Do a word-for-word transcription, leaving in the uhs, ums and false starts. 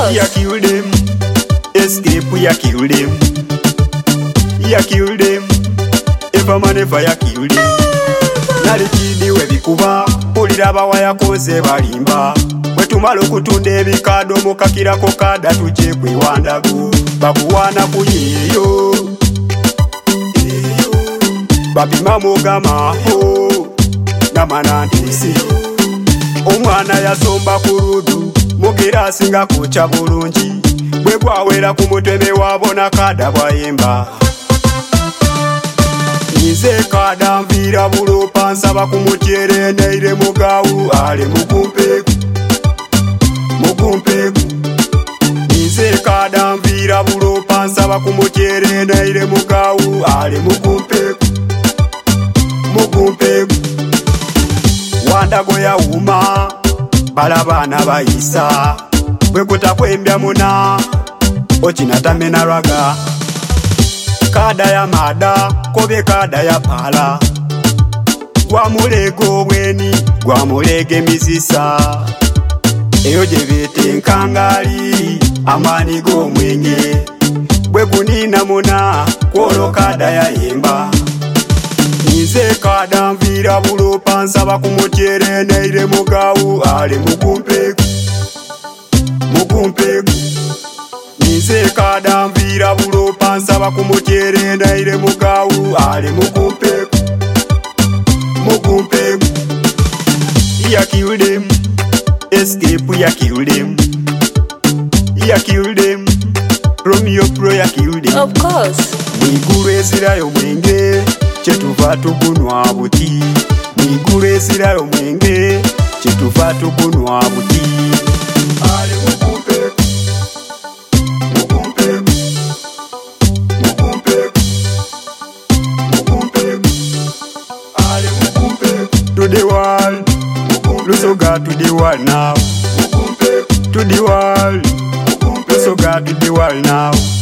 course. Ya kill them. Escape, ya kill them. Ya kill them. Ever man ever ya kill them. Nalikidi we bikuba, pulira bawaya koze balimba. Wetumala okutunda ebikado mukakirako kada tuje kwiwandagu. Bakuwana kuyeyo. Babima mugama ho. Namana ntisi. Omwana yasomba kurudu. Mugira asinga kucha bulungi. Bwe bwawera ku mutwe wabona kada bwayimba. Nize kada mvira bulopa nsaba ku mutyere neire mugawu ale mukumpeku mukumpeku. Nize kada mvira bulopa nsaba ku mutyere neire mugawu ale mukumpeku mukumpeku. Wandago ya uma balabana bayisa bwe kutakwembya muna ochinatamena lwaga. Kada ya mada kobe kada ya pala. Gwa mulego bweni gwa mulege misisa. Eyo jebete nkangali amani go mwenye. Bwe kunina muna kwolo kada ya yemba. Nize kada mvira bulopa nsaba ku mutyere neire mugawu ale mukumpeku mukumpeku. Nize kada mvira bulopa nsaba ku mutyere neire mugawu ale mukumpeku mukumpeku. Ya kill them. Escape, ya kill them. Ya kill them. Romeo Pro ya kill them. Of course. Mwigulu ezirayo mwenge kyetuva tugunwa buti. Mwigulu ezirayo mwenge kyetuva tugunwa buti. Ale mukumpeku mukumpeku mukumpeku mukumpeku. Ale mukumpeku. To the world. Lusoga to the world now. To the world. Lusoga to the world now.